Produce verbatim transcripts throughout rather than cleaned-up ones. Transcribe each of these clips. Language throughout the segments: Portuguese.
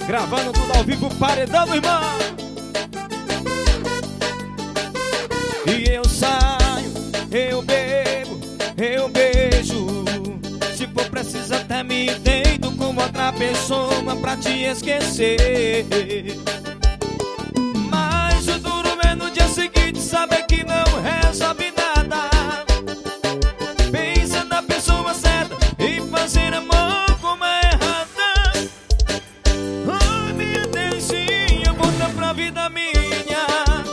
Gravando tudo ao vivo, paredão, irmão. E eu saio, eu bebo, eu beijo. Se for preciso até me deito com outra pessoa pra te esquecer. Mas o duro é no dia seguinte saber que não resolve nada. Pensa na pessoa certa e fazer amor como é errada. Oh, minha delicinha, volta pra vida minha.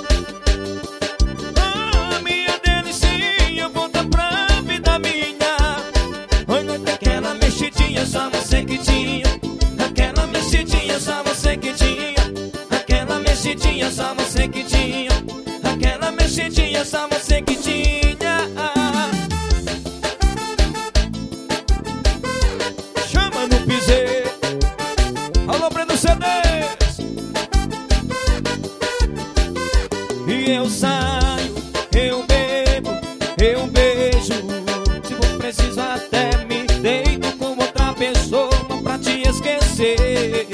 Oh, minha delicinha, volta pra vida minha. Olha aquela mexidinha, só você que tinha. Aquela mexidinha, só você que tinha. Aquela mexidinha, só você que tinha. Aquela mexidinha, só você que tinha. Chama no piseiro. Alô, Breno C Ds. E eu saio, eu bebo, eu beijo. Se for preciso até me deito com outra pessoa pra te esquecer.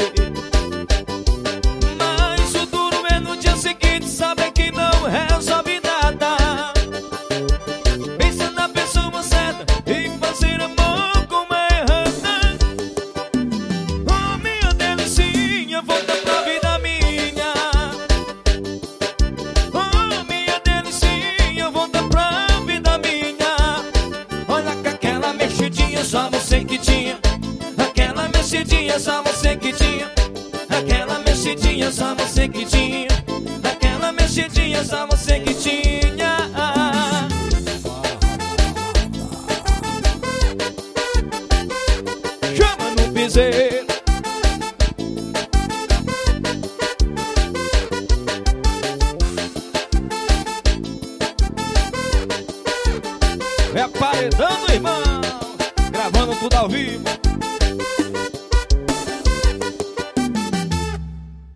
Mas o duro é no dia seguinte saber que não resolve nada. Pensa na pessoa certa e fazer amor como é errada. Oh, minha delicinha, volta pra vida minha. Oh, minha delicinha, volta pra vida minha. Olha com aquela mexidinha, só você que tinha. Aquela mexidinha, só você que tinha. Aquela mexidinha, só você que tinha. Aquela mexidinha, só você que tinha. Chama no piseiro. É paredão, irmão. Gravando tudo ao vivo.